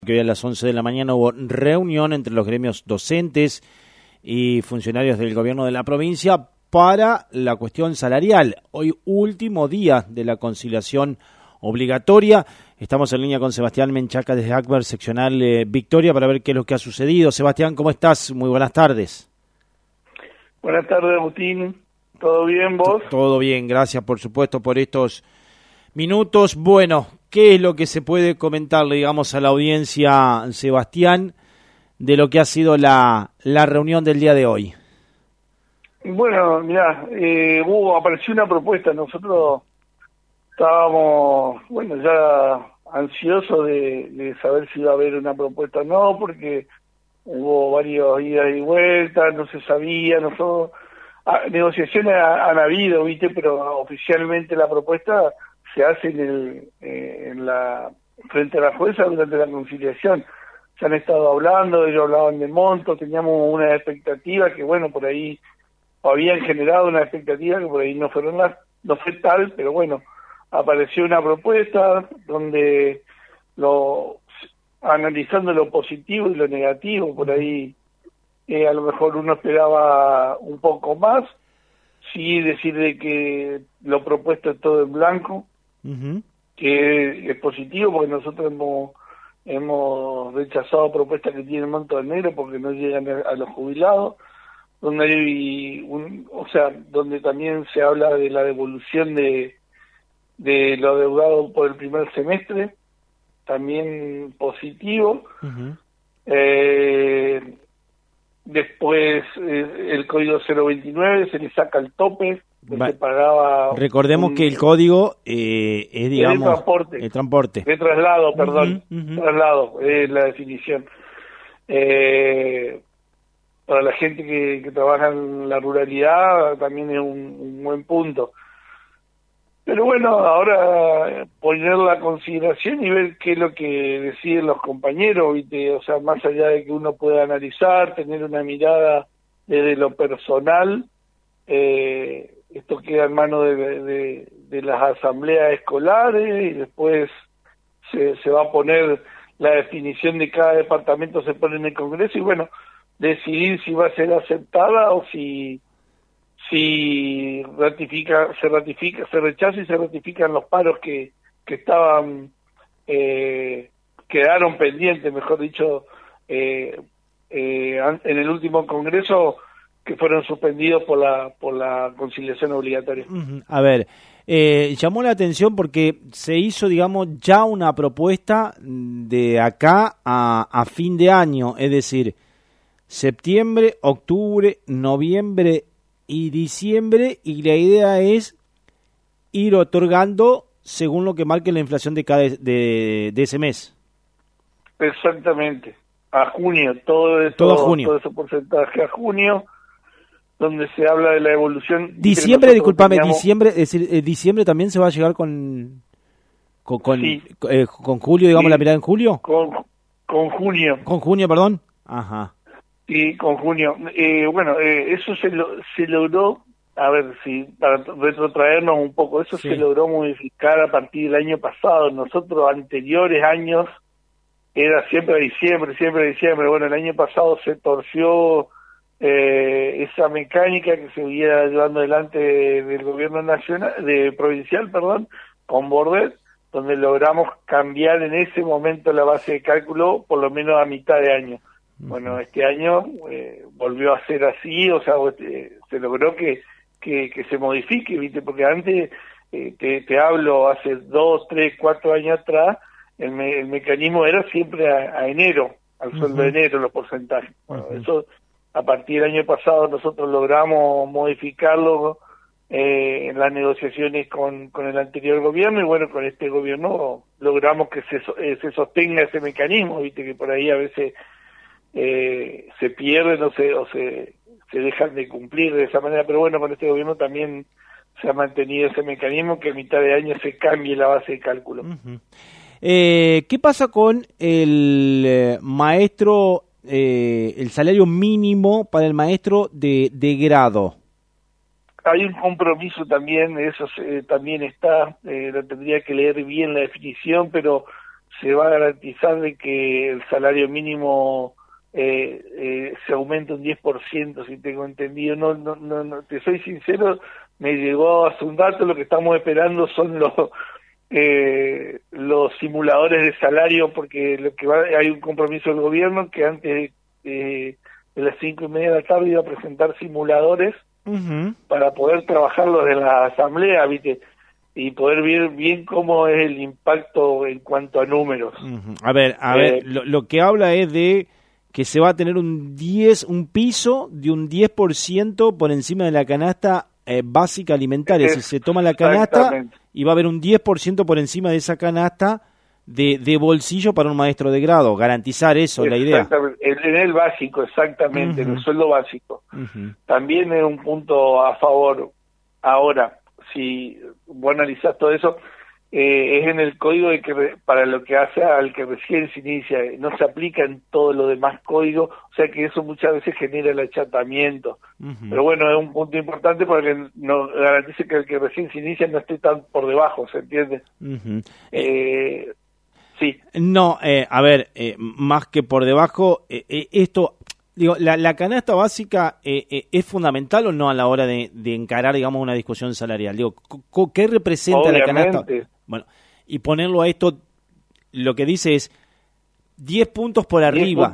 Que hoy a las 11 de la mañana hubo reunión entre los gremios docentes y funcionarios del gobierno de la provincia para la cuestión salarial. Hoy último día de la conciliación obligatoria. Estamos en línea con Sebastián Menchaca desde ACBER seccional Victoria para ver qué es lo que ha sucedido. Sebastián, ¿cómo estás? Muy buenas tardes. Buenas tardes, Agustín. ¿Todo bien, vos? Todo bien, gracias por supuesto por estos minutos. Bueno, ¿qué es lo que se puede comentarle, digamos, a la audiencia, Sebastián, de lo que ha sido la reunión del día de hoy? Bueno, mirá, apareció una propuesta. Nosotros estábamos, ya ansiosos de saber si iba a haber una propuesta o no, porque hubo varios idas y vueltas, no se sabía, negociaciones han habido, ¿viste? Pero oficialmente la propuesta se hace frente a la jueza durante la conciliación. Se han estado hablando, ellos hablaban de monto, teníamos una expectativa que, por ahí habían generado una expectativa que por ahí no fue tal, pero bueno, apareció una propuesta donde analizando lo positivo y lo negativo, por ahí a lo mejor uno esperaba un poco más, sí decir de que lo propuesto es todo en blanco, que es positivo porque nosotros hemos rechazado propuestas que tienen monto de negro porque no llegan a los jubilados, donde hay donde también se habla de la devolución de lo adeudado por el primer semestre, también positivo. Después el código 029 se le saca el tope que se pagaba. Recordemos que el código es, digamos, el transporte. De traslado, perdón. Traslado, es la definición. Para la gente que trabaja en la ruralidad también es un buen punto. Pero bueno, ahora poner la consideración y ver qué es lo que deciden los compañeros, ¿viste? O sea, más allá de que uno pueda analizar, tener una mirada desde lo personal, esto queda en manos de las asambleas escolares y después se va a poner la definición de cada departamento, se pone en el Congreso y decidir si va a ser aceptada o si se rechaza y se ratifican los paros que estaban quedaron pendientes, mejor dicho, en el último Congreso, que fueron suspendidos por la conciliación obligatoria. A ver, llamó la atención porque se hizo, digamos, ya una propuesta de acá a fin de año, es decir, septiembre, octubre, noviembre y diciembre, y la idea es ir otorgando según lo que marque la inflación de ese mes. Exactamente, a junio, todo ese porcentaje a junio, donde se habla de la evolución. Diciembre, discúlpame, diciembre, es decir, diciembre también se va a llegar con julio, digamos, sí, la mirada en julio. Con junio. Con junio, perdón. Ajá. Sí, con junio. Eso se logró, a ver, si para retrotraernos un poco, eso sí, se logró modificar a partir del año pasado. Nosotros, anteriores años, era siempre diciembre. Bueno, el año pasado se torció esa mecánica que se venía llevando adelante del gobierno nacional, provincial, con Bordet, donde logramos cambiar en ese momento la base de cálculo, por lo menos a mitad de año. Bueno, este año volvió a ser así, se logró que se modifique, ¿viste? Porque antes, te hablo, hace 2, 3, 4 años atrás, el mecanismo era siempre a enero, al sueldo de enero, los porcentajes. Bueno, eso a partir del año pasado nosotros logramos modificarlo en las negociaciones con el anterior gobierno, y con este gobierno logramos que se sostenga ese mecanismo, ¿viste? Que por ahí a veces se pierden o se dejan de cumplir de esa manera, pero con este gobierno también se ha mantenido ese mecanismo, que a mitad de año se cambie la base de cálculo. ¿Qué pasa con el maestro, el salario mínimo para el maestro de grado? Hay un compromiso también, eso también está, lo tendría que leer bien la definición, pero se va a garantizar de que el salario mínimo se aumente un 10%, si tengo entendido. No, te soy sincero, me llegó hace un dato, lo que estamos esperando son los simuladores de salario, porque hay un compromiso del gobierno que antes de las 5:30 de la tarde iba a presentar simuladores para poder trabajarlos en la asamblea, ¿viste? Y poder ver bien cómo es el impacto en cuanto a números. A ver, lo que habla es de que se va a tener un piso de un 10% por encima de la canasta básica alimentaria. Si se toma la canasta y va a haber un 10% por encima de esa canasta de bolsillo para un maestro de grado. Garantizar eso, la idea. En el básico, exactamente, en el sueldo básico. También es un punto a favor. Ahora, si vos analizás todo eso, es en el código de que para lo que hace al que recién se inicia, no se aplica en todo lo demás código, o sea que eso muchas veces genera el achatamiento. Pero bueno, es un punto importante para que no garantice que el que recién se inicia no esté tan por debajo, ¿se entiende? Sí. No, a ver, más que por debajo, esto... Digo, ¿la canasta básica es fundamental o no a la hora de encarar, digamos, una discusión salarial? Digo, ¿qué representa Obviamente. la canasta? Bueno, y ponerlo a esto, lo que dice es 10 puntos por arriba,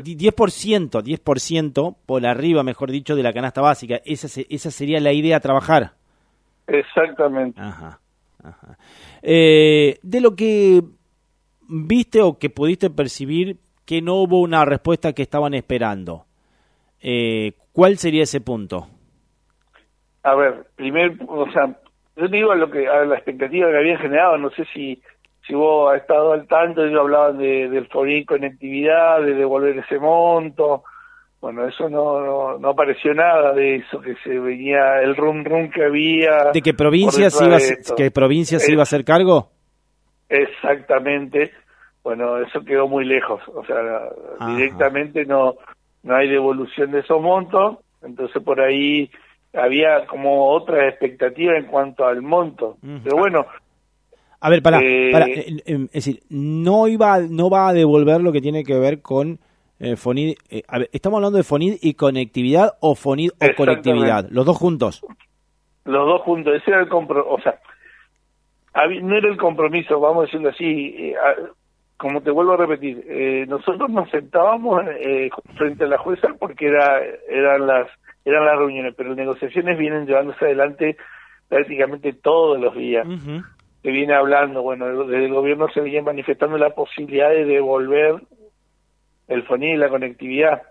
10% por arriba, mejor dicho, de la canasta básica. Esa sería la idea a trabajar. Exactamente. Ajá. De lo que viste o que pudiste percibir, que no hubo una respuesta que estaban esperando. ¿Cuál sería ese punto? A ver, yo digo a la expectativa que habían generado, no sé si vos has estado al tanto, ellos hablaban del FONID conectividad, de devolver ese monto. Bueno, eso no apareció nada de eso, que se venía el rum que había. ¿De qué provincia se iba a hacer cargo? Exactamente. Bueno, eso quedó muy lejos, o sea, directamente no hay devolución de esos montos, entonces por ahí había como otra expectativa en cuanto al monto, pero bueno. A ver, es decir, no va a devolver lo que tiene que ver con FONID. A ver, ¿estamos hablando de FONID y conectividad o FONID o conectividad? ¿Los dos juntos? Los dos juntos, ese era el compromiso, o sea, no era el compromiso, vamos a decirlo así. Como te vuelvo a repetir, nosotros nos sentábamos frente a la jueza porque eran las reuniones, pero las negociaciones vienen llevándose adelante prácticamente todos los días. Se viene hablando, bueno, desde el gobierno se viene manifestando la posibilidad de devolver el FONID y la conectividad.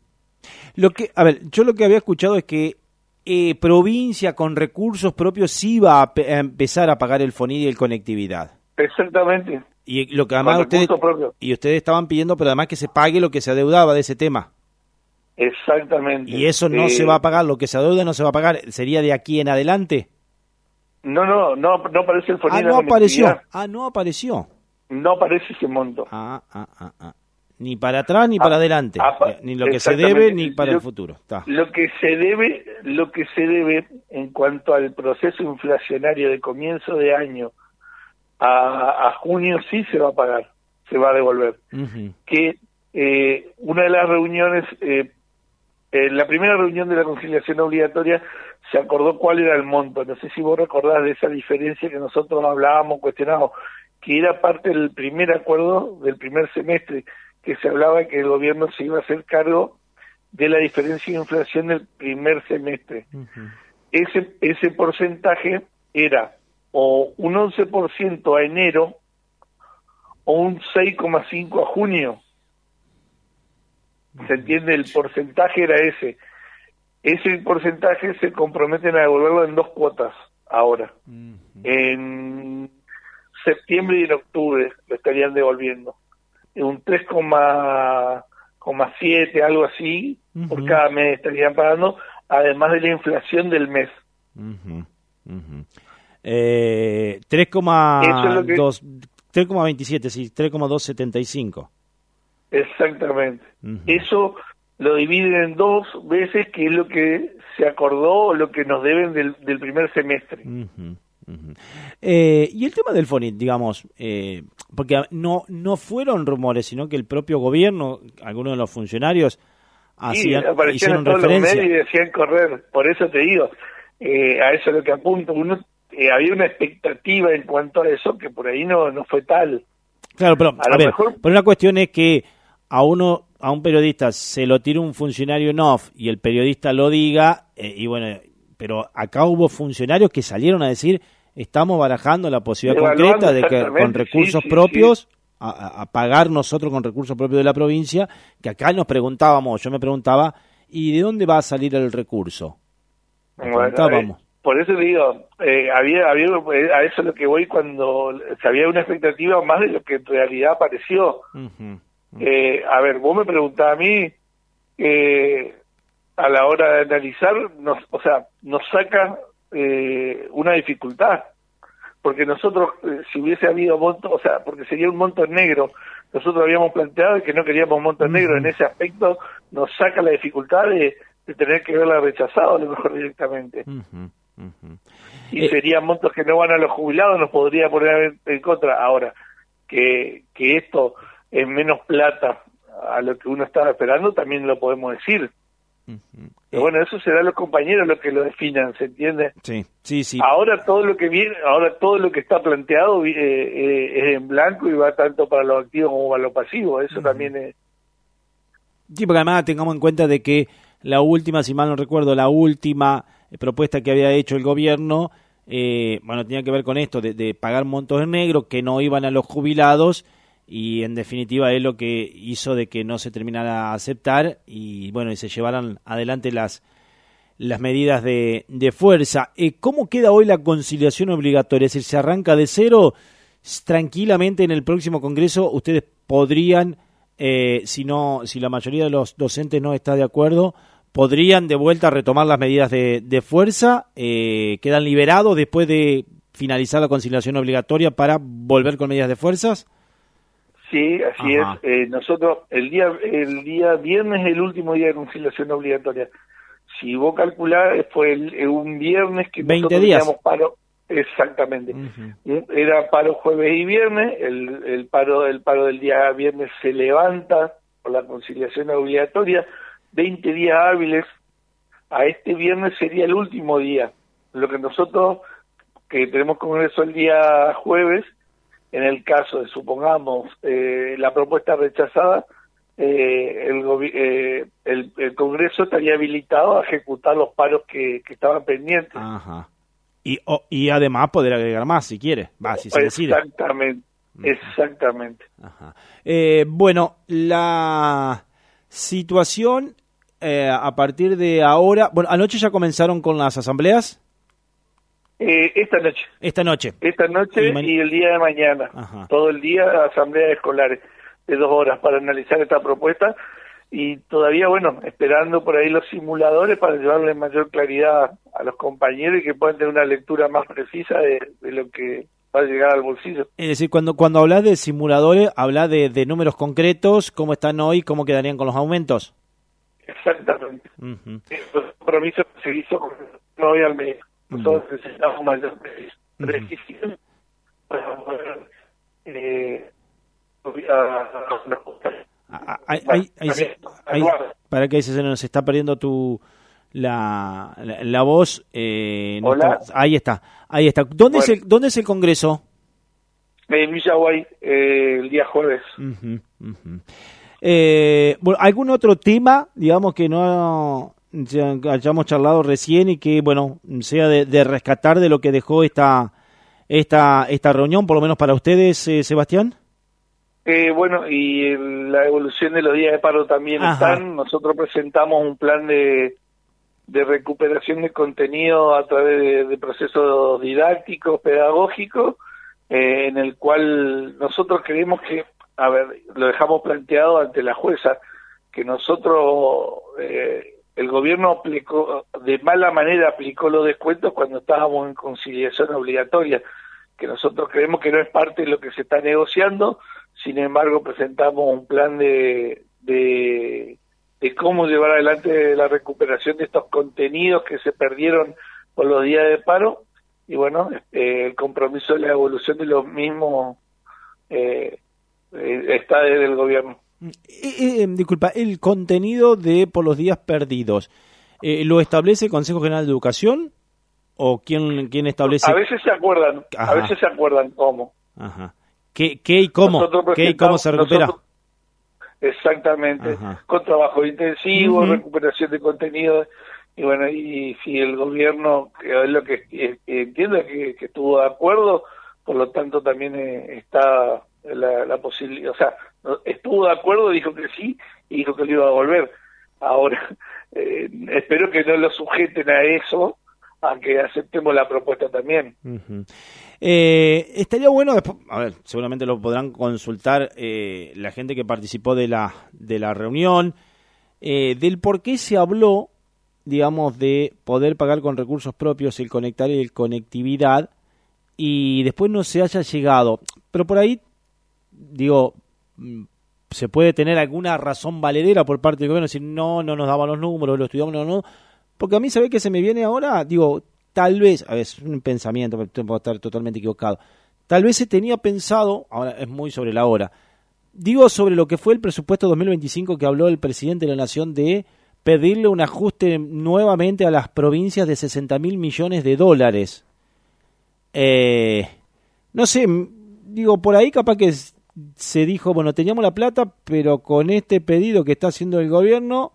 Yo lo que había escuchado es que provincia con recursos propios sí va a empezar a pagar el FONID y el conectividad. Exactamente. Y lo que además ustedes estaban pidiendo, pero además que se pague lo que se adeudaba de ese tema. Exactamente. Y eso no se va a pagar, lo que se adeuda no se va a pagar, ¿sería de aquí en adelante? No aparece el FONID. No apareció. No apareció. No aparece ese monto. Ni para atrás ni para adelante, ni lo que se debe ni para el futuro. Está. Lo que se debe en cuanto al proceso inflacionario de comienzo de año a junio sí se va a pagar, se va a devolver. Que una de las reuniones, la primera reunión de la conciliación obligatoria se acordó cuál era el monto. No sé si vos recordás de esa diferencia que nosotros hablábamos, cuestionábamos, que era parte del primer acuerdo del primer semestre, que se hablaba que el gobierno se iba a hacer cargo de la diferencia de inflación del primer semestre. Ese porcentaje era o un 11% a enero o un 6,5% a junio. ¿Se entiende? El porcentaje era ese. Ese porcentaje se comprometen a devolverlo en 2 cuotas ahora. En septiembre y en octubre lo estarían devolviendo. Un 3,7, algo así, por cada mes estarían pagando, además de la inflación del mes. 3,27, sí, 3,275. Exactamente. Eso lo dividen en 2 veces, que es lo que se acordó, o lo que nos deben del primer semestre. Ujú. Y el tema del FONIT, digamos, porque no fueron rumores, sino que el propio gobierno, algunos de los funcionarios Sí, aparecían en hicieron todos los referencia. medios y decían correr. Por eso te digo, a eso es lo que apunto. Había una expectativa en cuanto a eso que por ahí no fue tal. Claro, pero A a lo ver, mejor, pero una cuestión es que a un periodista se lo tira un funcionario en off y el periodista lo diga, y bueno, pero acá hubo funcionarios que salieron a decir, estamos barajando la posibilidad evaluando concreta de que con exactamente, sí, recursos sí, sí. propios, a pagar nosotros con recursos propios de la provincia, que acá nos preguntábamos, yo me preguntaba, ¿y de dónde va a salir el recurso? Nos Bueno, preguntábamos. por eso digo, a eso es lo que voy cuando había una expectativa más de lo que en realidad apareció. Ujú, A ver, vos me preguntás a mí, a la hora de analizar, nos saca una dificultad, porque nosotros, si hubiese habido monto, porque sería un monto negro, nosotros habíamos planteado que no queríamos monto negro, en ese aspecto nos saca la dificultad de tener que verla rechazado a lo mejor directamente. ujú, ujú. Y serían montos que no van a los jubilados, nos podría poner en contra. Ahora, que esto es menos plata a lo que uno estaba esperando, también lo podemos decir. Pero bueno, eso será los compañeros los que lo definan, ¿se entiende? Sí, sí, sí. Ahora todo lo que viene, ahora todo lo que está planteado es en blanco y va tanto para los activos como para los pasivos. Eso también es. Sí, porque además tengamos en cuenta de que la última, si mal no recuerdo, la última propuesta que había hecho el gobierno, bueno, tenía que ver con esto, de pagar montos en negro que no iban a los jubilados, y en definitiva es lo que hizo de que no se terminara a aceptar y bueno, y se llevaran adelante las medidas de fuerza. ¿Cómo queda hoy la conciliación obligatoria? Es decir, ¿se arranca de cero? Tranquilamente en el próximo Congreso ustedes podrían, si la mayoría de los docentes no está de acuerdo, podrían de vuelta retomar las medidas de fuerza, quedan liberados después de finalizar la conciliación obligatoria para volver con medidas de fuerzas. Sí, así Ajá. es. Nosotros, el día viernes es el último día de conciliación obligatoria. Si vos calculás, fue un viernes que 20 nosotros días. teníamos paro, exactamente. Uh-huh. Era paro jueves y viernes, el paro del día viernes se levanta por la conciliación obligatoria, 20 días hábiles, a este viernes sería el último día. Lo que nosotros, que tenemos congreso el día jueves, en el caso de, supongamos, la propuesta rechazada, el Congreso estaría habilitado a ejecutar los paros que estaban pendientes. Ajá. Y además poder agregar más si quiere, si se decide. Exactamente, exactamente. Ajá. Bueno, la situación a partir de ahora, bueno, anoche ya comenzaron con las asambleas. Esta noche. Esta noche. Y el día de mañana. Ajá. Todo el día asambleas escolares de 2 horas para analizar esta propuesta y todavía, bueno, esperando por ahí los simuladores para llevarle mayor claridad a los compañeros y que puedan tener una lectura más precisa de lo que va a llegar al bolsillo. Es decir, cuando hablas de simuladores, hablas de números concretos, cómo están hoy, cómo quedarían con los aumentos. Exactamente. Uh-huh. El compromiso que se hizo con hoy al mes. Nosotros necesitamos mayor precisión para poder para que se nos está perdiendo la voz. Hola. Ahí está. ¿Dónde es el Congreso? En Villaguay, el día jueves. Uh-huh, uh-huh. Bueno, ¿algún otro tema, digamos, que no hayamos charlado recién y que, bueno, sea de rescatar de lo que dejó esta reunión, por lo menos para ustedes, Sebastián? Bueno, y la evolución de los días de paro también están. Nosotros presentamos un plan de recuperación de contenido a través de procesos didácticos, pedagógicos, en el cual nosotros creemos que, a ver, lo dejamos planteado ante la jueza, que nosotros, el gobierno aplicó, de mala manera aplicó los descuentos cuando estábamos en conciliación obligatoria, que nosotros creemos que no es parte de lo que se está negociando. Sin embargo, presentamos un plan de cómo llevar adelante la recuperación de estos contenidos que se perdieron por los días de paro, bueno, el compromiso de la evolución de los mismos está desde el gobierno. Disculpa, el contenido de Por los Días Perdidos, ¿lo establece el Consejo General de Educación o quién establece? A veces se acuerdan, Ajá. a veces se acuerdan cómo. Ajá. ¿Qué y cómo? ¿Qué y cómo se recupera? Exactamente, Ajá. con trabajo intensivo, recuperación de contenido, y bueno, y si el gobierno, que es lo que entiendo, que estuvo de acuerdo, por lo tanto también está la posibilidad, o sea, estuvo de acuerdo, dijo que sí, y dijo que lo iba a devolver. Ahora, espero que no lo sujeten a eso, a que aceptemos la propuesta también. Estaría bueno después, a ver, seguramente lo podrán consultar la gente que participó de la reunión, del por qué se habló, digamos, de poder pagar con recursos propios el conectar y el conectividad, y después no se haya llegado. Pero por ahí, digo, se puede tener alguna razón valedera por parte del gobierno, decir, no nos daban los números, lo estudiamos, no. Porque a mí, ¿sabe qué se me viene ahora? Digo, tal vez, a ver, es un pensamiento, puedo estar totalmente equivocado. Tal vez se tenía pensado, ahora es muy sobre la hora, digo sobre lo que fue el presupuesto 2025 que habló el presidente de la Nación de pedirle un ajuste nuevamente a las provincias de $60.000 millones. No sé, digo, por ahí capaz que se dijo, bueno, teníamos la plata, pero con este pedido que está haciendo el gobierno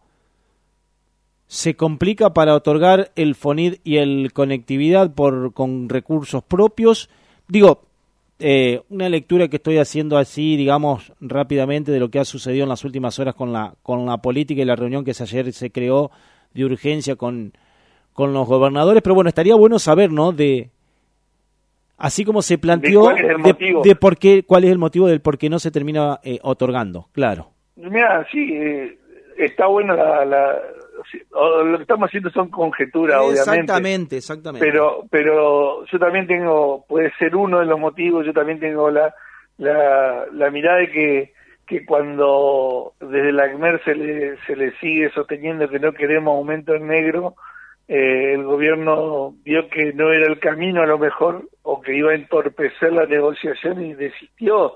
se complica para otorgar el FONID y el conectividad con recursos propios. Digo, una lectura que estoy haciendo así, digamos, rápidamente de lo que ha sucedido en las últimas horas con la política y la reunión que ayer se creó de urgencia con los gobernadores. Pero bueno, estaría bueno saber, ¿no? Así como se planteó, de por qué, cuál es el motivo del por qué no se termina otorgando, claro. Mira, sí, está bueno lo que estamos haciendo son conjeturas, obviamente. Exactamente. Pero yo también tengo, puede ser uno de los motivos, yo también tengo la mirada de que cuando desde la ACMER se le sigue sosteniendo que no queremos aumento en negro, el gobierno vio que no era el camino a lo mejor, o que iba a entorpecer la negociación y desistió,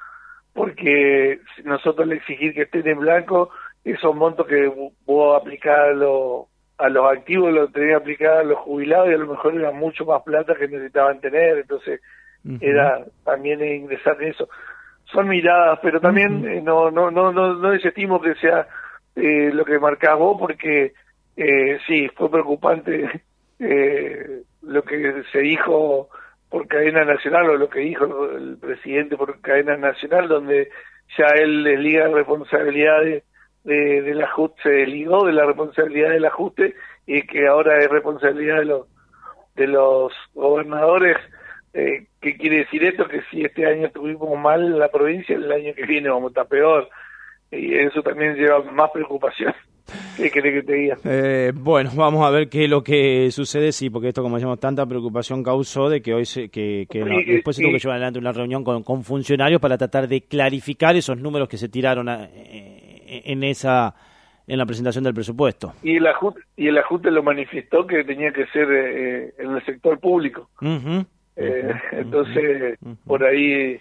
porque nosotros al exigir que estén en blanco, esos montos que vos aplicás a los activos los tenés que aplicar a los jubilados, y a lo mejor era mucho más plata que necesitaban tener, entonces era también ingresar en eso. Son miradas, pero también no desestimo que sea lo que marcás vos, porque sí, fue preocupante lo que se dijo por cadena nacional, o lo que dijo el presidente por cadena nacional, donde ya él desliga responsabilidades del ajuste, se desligó de la responsabilidad del ajuste, y que ahora es responsabilidad de los gobernadores. ¿Qué quiere decir esto? Que si este año estuvimos mal en la provincia, el año que viene vamos a estar peor, y eso también lleva más preocupación. ¿Qué querés que te diga? Bueno, vamos a ver qué es lo que sucede, sí, porque esto, como decíamos, tanta preocupación causó de que hoy después se tuvo que llevar adelante una reunión con funcionarios para tratar de clarificar esos números que se tiraron en la presentación del presupuesto. Y el ajuste lo manifestó que tenía que ser en el sector público. Entonces, por ahí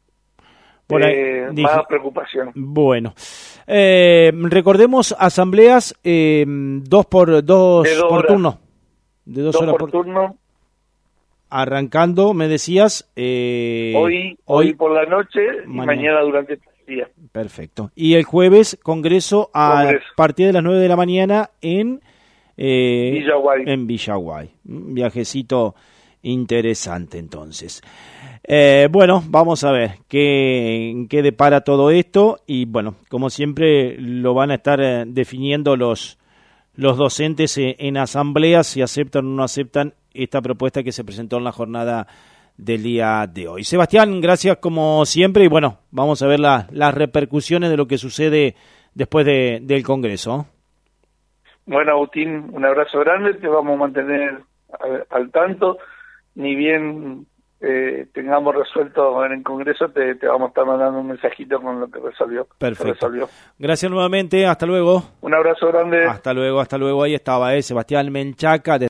más preocupación. Bueno, recordemos asambleas 2 por turno. De 2 horas por turno. Arrancando, me decías... hoy por la noche y mañana durante el día. Perfecto. Y el jueves, congreso a partir de las 9 de la mañana en Villaguay. En Villaguay. Un viajecito interesante, entonces. Bueno, vamos a ver qué depara todo esto, y bueno, como siempre lo van a estar definiendo los docentes en asambleas, si aceptan o no aceptan esta propuesta que se presentó en la jornada del día de hoy. Sebastián, gracias como siempre, y bueno, vamos a ver las repercusiones de lo que sucede después del Congreso. Bueno, Agustín, un abrazo grande, te vamos a mantener al tanto, ni bien tengamos resuelto en el Congreso, te vamos a estar mandando un mensajito con lo que resolvió. Perfecto. Gracias nuevamente, hasta luego. Un abrazo grande. Hasta luego, ahí estaba Sebastián Menchaca.